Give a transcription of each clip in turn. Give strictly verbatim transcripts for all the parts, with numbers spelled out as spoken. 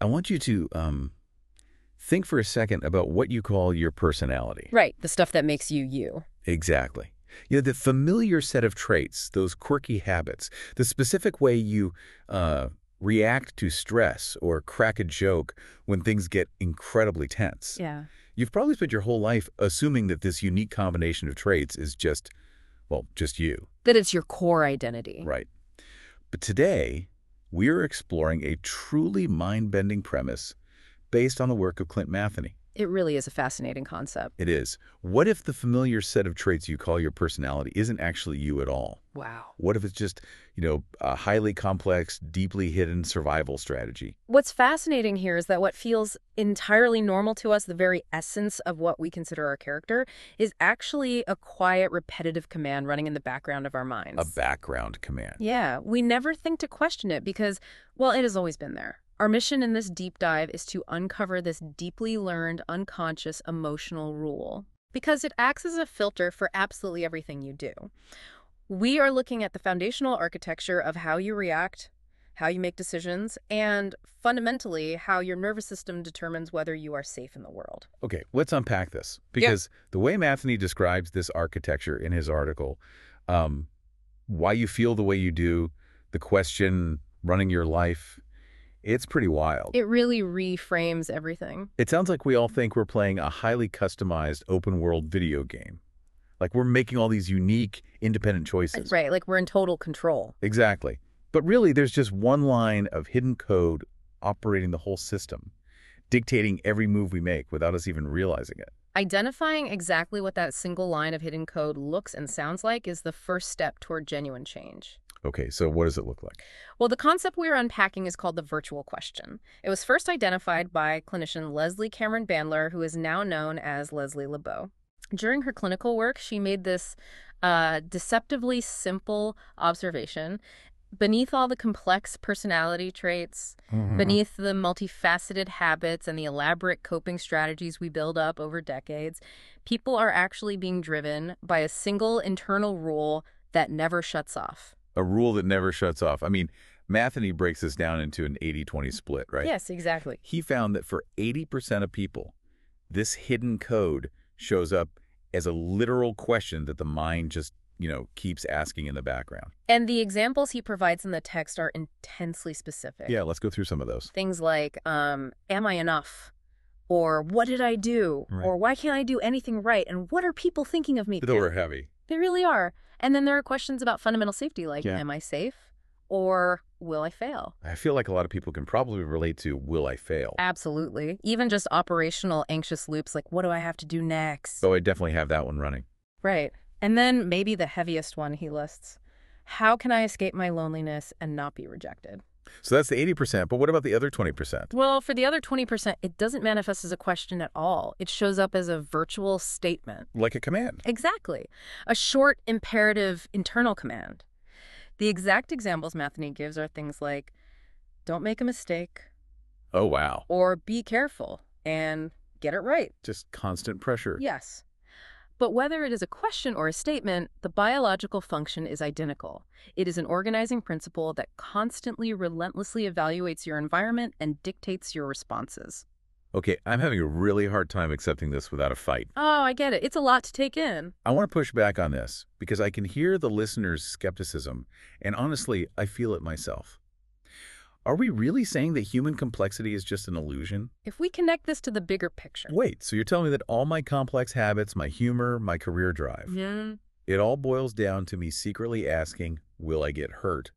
I want you to um, think for a second about what you call your personality. Right, the stuff that makes you you. Exactly. You know, the familiar set of traits, those quirky habits, the specific way you uh, react to stress or crack a joke when things get incredibly tense. Yeah. You've probably spent your whole life assuming that this unique combination of traits is just, well, just you. That it's your core identity. Right. But today, we're exploring a truly mind-bending premise based on the work of Clint Matheny. It really is a fascinating concept. It is. What if the familiar set of traits you call your personality isn't actually you at all? Wow. What if it's just, you know, a highly complex, deeply hidden survival strategy? What's fascinating here is that what feels entirely normal to us, the very essence of what we consider our character, is actually a quiet, repetitive command running in the background of our minds. A background command. Yeah. We never think to question it because, well, it has always been there. Our mission in this deep dive is to uncover this deeply learned, unconscious, emotional rule, because it acts as a filter for absolutely everything you do. We are looking at the foundational architecture of how you react, how you make decisions, and fundamentally, how your nervous system determines whether you are safe in the world. Okay, let's unpack this, because yeah. the way Matheny describes this architecture in his article, um, why you feel the way you do, the question running your life, it's pretty wild. It really reframes everything. It sounds like we all think we're playing a highly customized open-world video game. Like we're making all these unique, independent choices. Right, like we're in total control. Exactly. But really, there's just one line of hidden code operating the whole system, dictating every move we make without us even realizing it. Identifying exactly what that single line of hidden code looks and sounds like is the first step toward genuine change. Okay, so what does it look like? Well, the concept we're unpacking is called the virtual question. It was first identified by clinician Leslie Cameron Bandler, who is now known as Leslie LeBeau. During her clinical work, she made this uh, deceptively simple observation. Beneath all the complex personality traits, mm-hmm. beneath the multifaceted habits and the elaborate coping strategies we build up over decades, people are actually being driven by a single internal rule that never shuts off. A rule that never shuts off. I mean, Matheny breaks this down into an eighty twenty split, right? Yes, exactly. He found that for eighty percent of people, this hidden code shows up as a literal question that the mind just, you know, keeps asking in the background. And the examples he provides in the text are intensely specific. Yeah, let's go through some of those. Things like, um, am I enough? Or what did I do? Right. Or why can't I do anything right? And what are people thinking of me? Those are heavy. They really are. And then there are questions about fundamental safety, like, yeah. am I safe? Or will I fail? I feel like a lot of people can probably relate to will I fail? Absolutely. Even just operational anxious loops, like what do I have to do next? Oh, I definitely have that one running. Right. And then maybe the heaviest one he lists. How can I escape my loneliness and not be rejected? So that's the eighty percent, but what about the other twenty percent? Well, for the other twenty percent, it doesn't manifest as a question at all. It shows up as a virtual statement. Like a command. Exactly. A short, imperative, internal command. The exact examples Matheny gives are things like, don't make a mistake. Oh, wow. Or be careful and get it right. Just constant pressure. Yes. But whether it is a question or a statement, the biological function is identical. It is an organizing principle that constantly, relentlessly evaluates your environment and dictates your responses. Okay, I'm having a really hard time accepting this without a fight. Oh, I get it. It's a lot to take in. I want to push back on this because I can hear the listener's skepticism, and honestly, I feel it myself. Are we really saying that human complexity is just an illusion? If we connect this to the bigger picture. Wait, so you're telling me that all my complex habits, my humor, my career drive, yeah. it all boils down to me secretly asking, will I get hurt?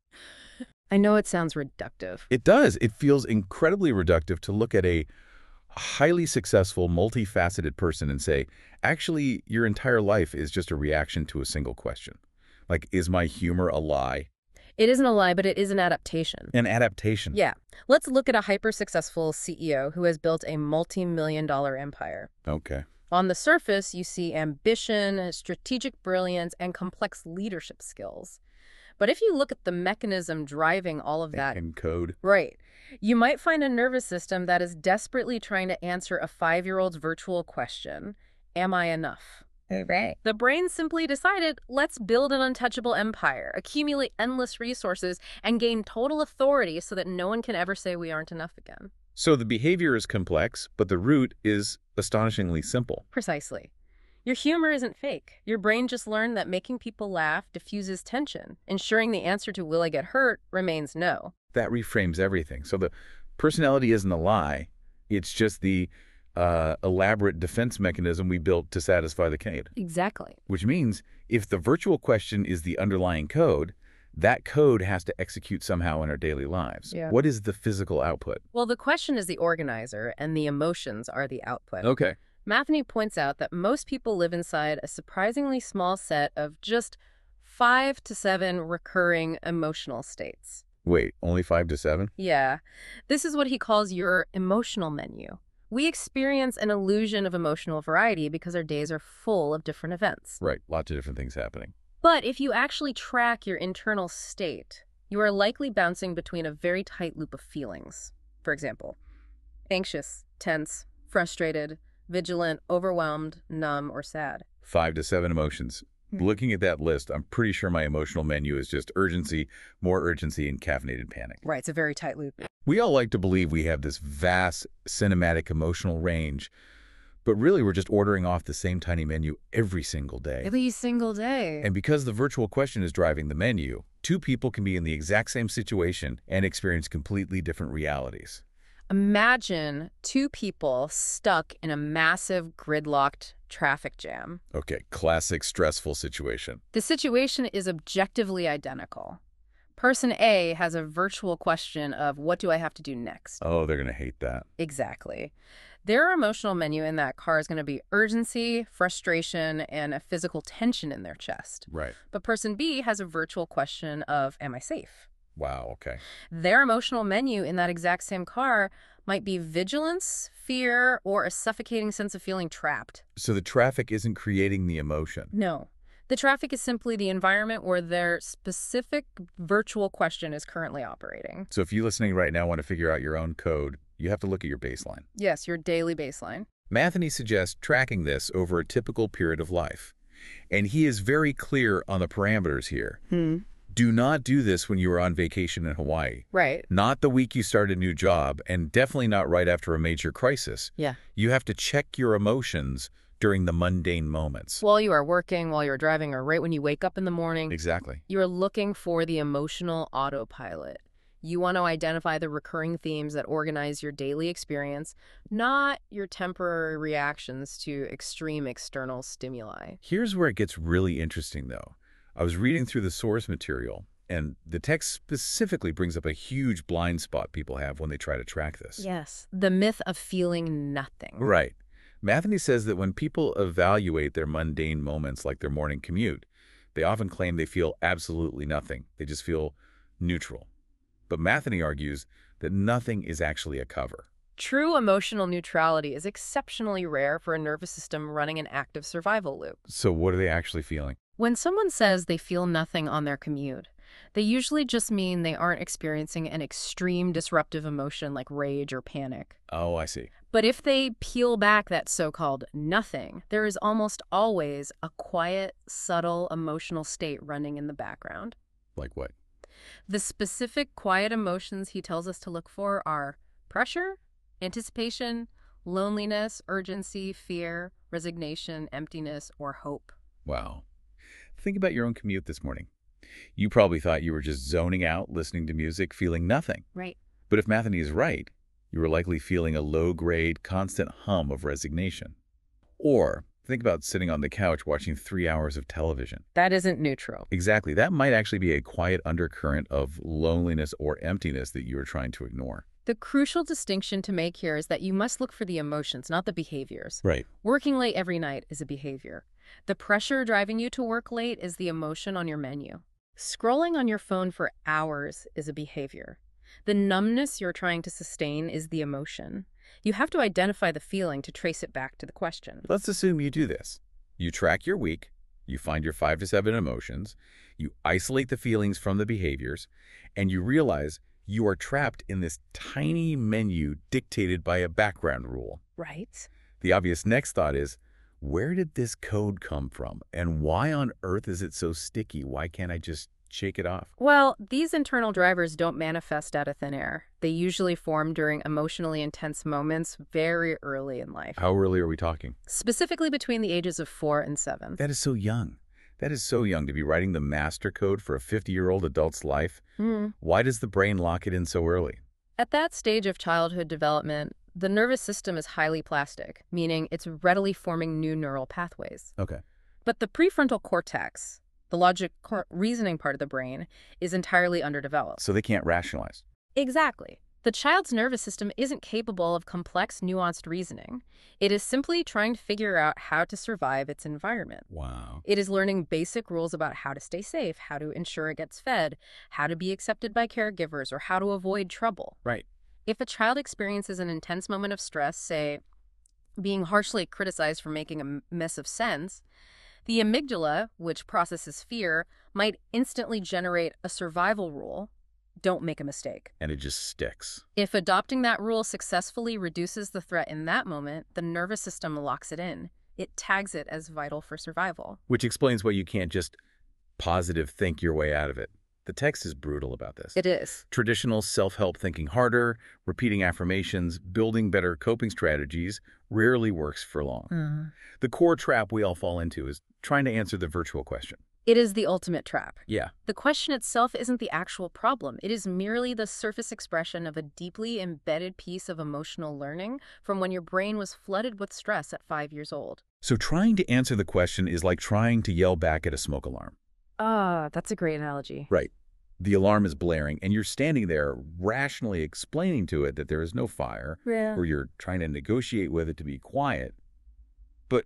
I know it sounds reductive. It does. It feels incredibly reductive to look at a highly successful, multifaceted person and say, actually, your entire life is just a reaction to a single question. Like, is my humor a lie? It isn't a lie, but it is an adaptation. An adaptation. Yeah. Let's look at a hyper-successful C E O who has built a multi-million dollar empire. Okay. On the surface, you see ambition, strategic brilliance, and complex leadership skills. But if you look at the mechanism driving all of that... And code. Right. You might find a nervous system that is desperately trying to answer a five-year-old's virtual question, am I enough? Right. The brain simply decided, let's build an untouchable empire, accumulate endless resources, and gain total authority so that no one can ever say we aren't enough again. So the behavior is complex, but the root is astonishingly simple. Precisely. Your humor isn't fake. Your brain just learned that making people laugh diffuses tension, ensuring the answer to will I get hurt remains no. That reframes everything. So the personality isn't a lie. It's just the uh, elaborate defense mechanism we built to satisfy the code. Exactly. Which means if the virtual question is the underlying code, that code has to execute somehow in our daily lives. Yeah. What is the physical output? Well, the question is the organizer, and the emotions are the output. Okay. Matheny points out that most people live inside a surprisingly small set of just five to seven recurring emotional states. Wait, only five to seven? Yeah. This is what he calls your emotional menu. We experience an illusion of emotional variety because our days are full of different events. Right, lots of different things happening. But if you actually track your internal state, you are likely bouncing between a very tight loop of feelings. For example, anxious, tense, frustrated, vigilant, overwhelmed, numb, or sad. Five to seven emotions. Hmm. Looking at that list, I'm pretty sure my emotional menu is just urgency, more urgency, and caffeinated panic. Right, it's a very tight loop. We all like to believe we have this vast cinematic emotional range, but really we're just ordering off the same tiny menu every single day. Every single day. And because the virtual question is driving the menu, two people can be in the exact same situation and experience completely different realities. Imagine two people stuck in a massive gridlocked traffic jam. Okay, classic stressful situation. The situation is objectively identical. Person A has a virtual question of what do I have to do next? Oh, they're going to hate that. Exactly. Their emotional menu in that car is going to be urgency, frustration, and a physical tension in their chest. Right. But person B has a virtual question of am I safe? Wow, okay. Their emotional menu in that exact same car might be vigilance, fear, or a suffocating sense of feeling trapped. So the traffic isn't creating the emotion. No. The traffic is simply the environment where their specific virtual question is currently operating. So if you listening right now want to figure out your own code, you have to look at your baseline. Yes, your daily baseline. Matheny suggests tracking this over a typical period of life. And he is very clear on the parameters here. Hmm. Do not do this when you are on vacation in Hawaii. Right. Not the week you start a new job, and definitely not right after a major crisis. Yeah. You have to check your emotions during the mundane moments. While you are working, while you're driving, or right when you wake up in the morning, Exactly. you are looking for the emotional autopilot. You want to identify the recurring themes that organize your daily experience, not your temporary reactions to extreme external stimuli. Here's where it gets really interesting, though. I was reading through the source material, and the text specifically brings up a huge blind spot people have when they try to track this. Yes, the myth of feeling nothing. Right. Matheny says that when people evaluate their mundane moments like their morning commute, they often claim they feel absolutely nothing. They just feel neutral. But Matheny argues that nothing is actually a cover. True emotional neutrality is exceptionally rare for a nervous system running an active survival loop. So what are they actually feeling? When someone says they feel nothing on their commute, they usually just mean they aren't experiencing an extreme disruptive emotion like rage or panic. Oh, I see. But if they peel back that so-called nothing, there is almost always a quiet, subtle emotional state running in the background. Like what? The specific quiet emotions he tells us to look for are pressure, anticipation, loneliness, urgency, fear, resignation, emptiness, or hope. Wow. Think about your own commute this morning. You probably thought you were just zoning out, listening to music, feeling nothing. Right. But if Matheny is right, you were likely feeling a low-grade, constant hum of resignation. Or think about sitting on the couch watching three hours of television. That isn't neutral. Exactly. That might actually be a quiet undercurrent of loneliness or emptiness that you are trying to ignore. The crucial distinction to make here is that you must look for the emotions, not the behaviors. Right. Working late every night is a behavior. The pressure driving you to work late is the emotion on your menu. Scrolling on your phone for hours is a behavior. The numbness you're trying to sustain is the emotion. You have to identify the feeling to trace it back to the question. Let's assume you do this. You track your week, you find your five to seven emotions, you isolate the feelings from the behaviors, and you realize you are trapped in this tiny menu dictated by a background rule. Right? The obvious next thought is, where did this code come from? And why on earth is it so sticky? Why can't I just shake it off? Well, these internal drivers don't manifest out of thin air. They usually form during emotionally intense moments very early in life, How early are we talking? specifically between the ages of four and seven. That is so young. That is so young to be writing the master code for a fifty-year-old adult's life. Mm. Why does the brain lock it in so early? At that stage of childhood development, the nervous system is highly plastic, meaning it's readily forming new neural pathways. Okay. But the prefrontal cortex, the logic cor- reasoning part of the brain, is entirely underdeveloped. So they can't rationalize. Exactly. The child's nervous system isn't capable of complex, nuanced reasoning. It is simply trying to figure out how to survive its environment. Wow. It is learning basic rules about how to stay safe, how to ensure it gets fed, how to be accepted by caregivers, or how to avoid trouble. Right. If a child experiences an intense moment of stress, say, being harshly criticized for making a mess of sense, the amygdala, which processes fear, might instantly generate a survival rule: don't make a mistake. And it just sticks. If adopting that rule successfully reduces the threat in that moment, the nervous system locks it in. It tags it as vital for survival. Which explains why you can't just positive think your way out of it. The text is brutal about this. It is. Traditional self-help thinking harder, repeating affirmations, building better coping strategies rarely works for long. Mm-hmm. The core trap we all fall into is trying to answer the virtual question. It is the ultimate trap. Yeah. The question itself isn't the actual problem. It is merely the surface expression of a deeply embedded piece of emotional learning from when your brain was flooded with stress at five years old. So trying to answer the question is like trying to yell back at a smoke alarm. Ah, that's a great analogy. Right. The alarm is blaring, and you're standing there rationally explaining to it that there is no fire, Yeah. or you're trying to negotiate with it to be quiet. But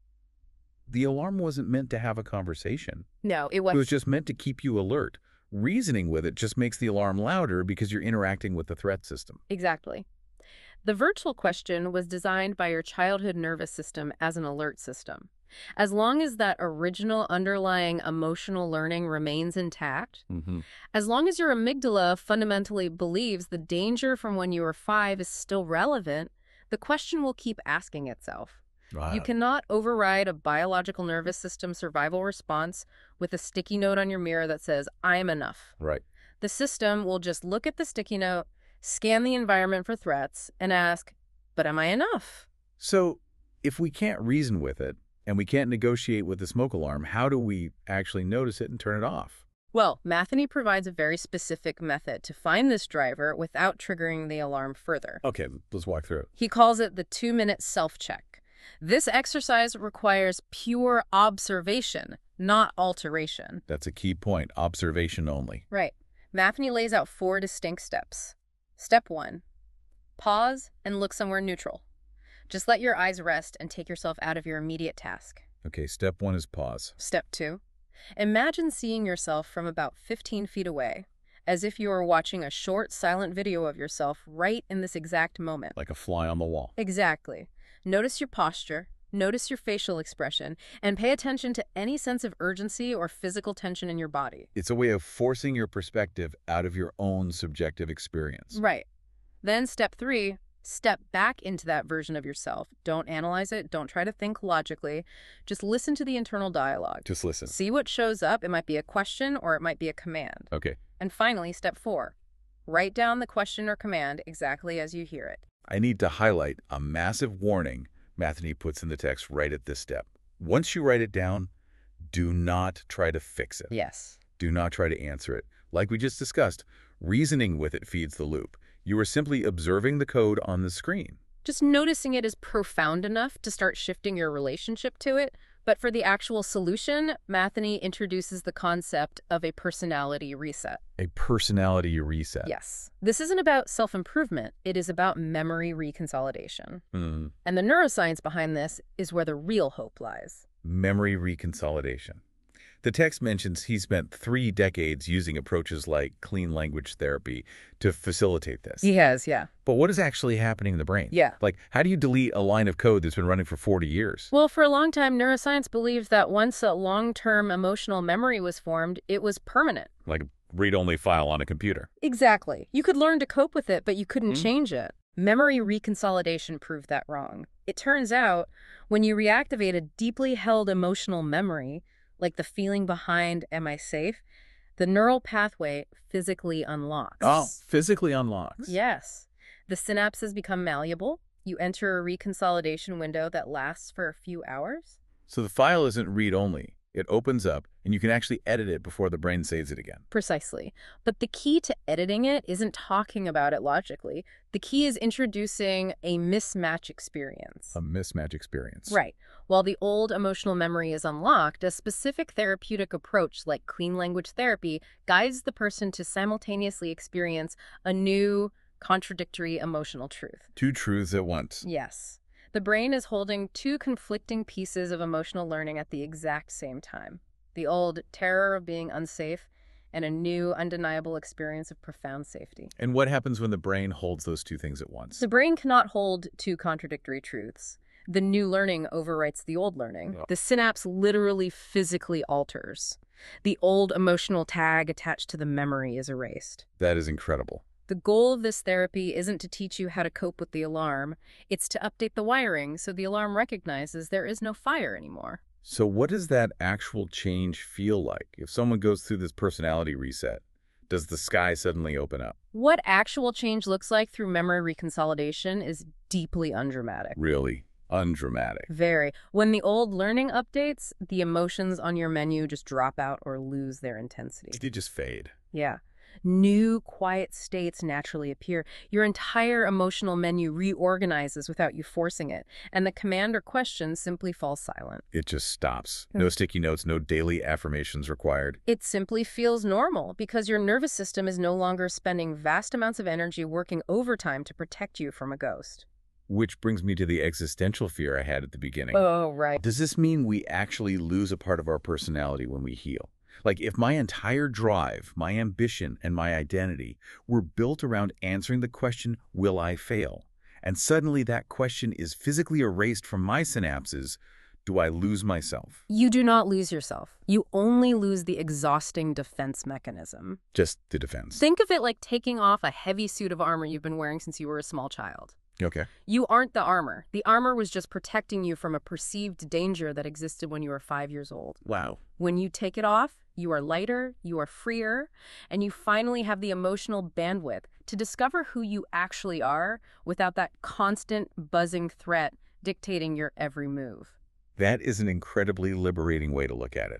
the alarm wasn't meant to have a conversation. No, it was. It was just meant to keep you alert. Reasoning with it just makes the alarm louder because you're interacting with the threat system. Exactly. The virtual question was designed by your childhood nervous system as an alert system. As long as that original underlying emotional learning remains intact, Mm-hmm. as long as your amygdala fundamentally believes the danger from when you were five is still relevant, the question will keep asking itself. You cannot override a biological nervous system survival response with a sticky note on your mirror that says, "I am enough." Right. The system will just look at the sticky note, scan the environment for threats, and ask, "But am I enough?" So if we can't reason with it, and we can't negotiate with the smoke alarm, how do we actually notice it and turn it off? Well, Matheny provides a very specific method to find this driver without triggering the alarm further. Okay, let's walk through it. He calls it the two-minute self-check. This exercise requires pure observation, not alteration. That's a key point. Observation only. Right. Matheny lays out four distinct steps. Step one, pause and look somewhere neutral. Just let your eyes rest and take yourself out of your immediate task. Okay, step one is pause. Step two, imagine seeing yourself from about fifteen feet away, as if you were watching a short, silent video of yourself right in this exact moment. Like a fly on the wall. Exactly. Notice your posture, notice your facial expression, and pay attention to any sense of urgency or physical tension in your body. It's a way of forcing your perspective out of your own subjective experience. Right. Then step three, step back into that version of yourself. Don't analyze it. Don't try to think logically. Just listen to the internal dialogue. Just listen. See what shows up. It might be a question or it might be a command. Okay. And finally, step four, write down the question or command exactly as you hear it. I need to highlight a massive warning Matheny puts in the text right at this step. Once you write it down, do not try to fix it. Yes. Do not try to answer it. Like we just discussed, reasoning with it feeds the loop. You are simply observing the code on the screen. Just noticing it is profound enough to start shifting your relationship to it. But for the actual solution, Matheny introduces the concept of a personality reset. A personality reset. Yes. This isn't about self-improvement. It is about memory reconsolidation. Mm. And the neuroscience behind this is where the real hope lies. Memory reconsolidation. The text mentions he spent three decades using approaches like clean language therapy to facilitate this. He has, yeah. But what is actually happening in the brain? Yeah. Like, how do you delete a line of code that's been running for forty years? Well, for a long time, neuroscience believed that once a long-term emotional memory was formed, it was permanent. Like a read-only file on a computer. Exactly. You could learn to cope with it, but you couldn't Mm. change it. Memory reconsolidation proved that wrong. It turns out, when you reactivate a deeply held emotional memory, like the feeling behind "am I safe?", The neural pathway physically unlocks. Oh, physically unlocks. Yes. The synapses become malleable. You enter a reconsolidation window that lasts for a few hours. So the file isn't read-only. It opens up, and you can actually edit it before the brain saves it again. Precisely. But the key to editing it isn't talking about it logically. The key is introducing a mismatch experience. A mismatch experience. Right. While the old emotional memory is unlocked, a specific therapeutic approach like clean language therapy guides the person to simultaneously experience a new, contradictory emotional truth. Two truths at once. Yes. The brain is holding two conflicting pieces of emotional learning at the exact same time. The old terror of being unsafe and a new, undeniable experience of profound safety. And what happens when the brain holds those two things at once? The brain cannot hold two contradictory truths. The new learning overwrites the old learning. Oh. The synapse literally physically alters. The old emotional tag attached to the memory is erased. That is incredible. The goal of this therapy isn't to teach you how to cope with the alarm. It's to update the wiring so the alarm recognizes there is no fire anymore. So what does that actual change feel like? If someone goes through this personality reset, does the sky suddenly open up? What actual change looks like through memory reconsolidation is deeply undramatic. Really undramatic. Very. When the old learning updates, the emotions on your menu just drop out or lose their intensity. They just fade. Yeah. New, quiet states naturally appear. Your entire emotional menu reorganizes without you forcing it, and the command or question simply falls silent. It just stops. No sticky notes, no daily affirmations required. It simply feels normal because your nervous system is no longer spending vast amounts of energy working overtime to protect you from a ghost. Which brings me to the existential fear I had at the beginning. Oh, right. Does this mean we actually lose a part of our personality when we heal? Like, if my entire drive, my ambition, and my identity were built around answering the question, will I fail? And suddenly that question is physically erased from my synapses, do I lose myself? You do not lose yourself. You only lose the exhausting defense mechanism. Just the defense. Think of it like taking off a heavy suit of armor you've been wearing since you were a small child. Okay. You aren't the armor. The armor was just protecting you from a perceived danger that existed when you were five years old. Wow. When you take it off, you are lighter, you are freer, and you finally have the emotional bandwidth to discover who you actually are without that constant buzzing threat dictating your every move. That is an incredibly liberating way to look at it.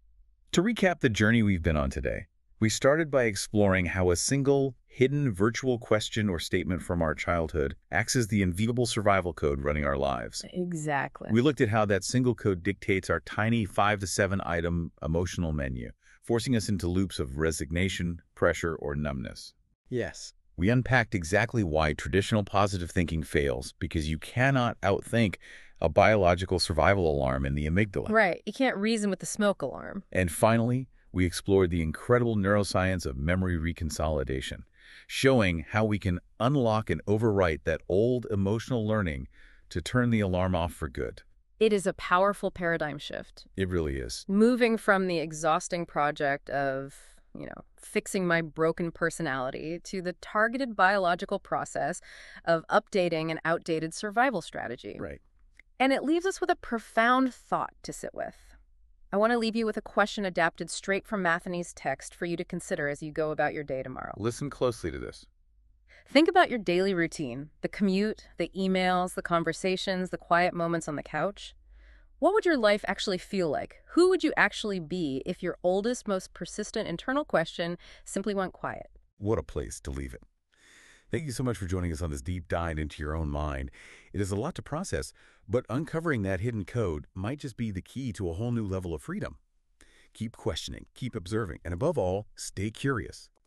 To recap the journey we've been on today, we started by exploring how a single, hidden virtual question or statement from our childhood acts as the invisible survival code running our lives. Exactly. We looked at how that single code dictates our tiny five to seven item emotional menu, forcing us into loops of resignation, pressure, or numbness. Yes. We unpacked exactly why traditional positive thinking fails, because you cannot outthink a biological survival alarm in the amygdala. Right. You can't reason with the smoke alarm. And finally, we explored the incredible neuroscience of memory reconsolidation, showing how we can unlock and overwrite that old emotional learning to turn the alarm off for good. It is a powerful paradigm shift. It really is. Moving from the exhausting project of, you know, fixing my broken personality to the targeted biological process of updating an outdated survival strategy. Right. And it leaves us with a profound thought to sit with. I want to leave you with a question adapted straight from Matheny's text for you to consider as you go about your day tomorrow. Listen closely to this. Think about your daily routine, the commute, the emails, the conversations, the quiet moments on the couch. What would your life actually feel like? Who would you actually be if your oldest, most persistent internal question simply went quiet? What a place to leave it. Thank you so much for joining us on this deep dive into your own mind. It is a lot to process, but uncovering that hidden code might just be the key to a whole new level of freedom. Keep questioning, keep observing, and above all, stay curious.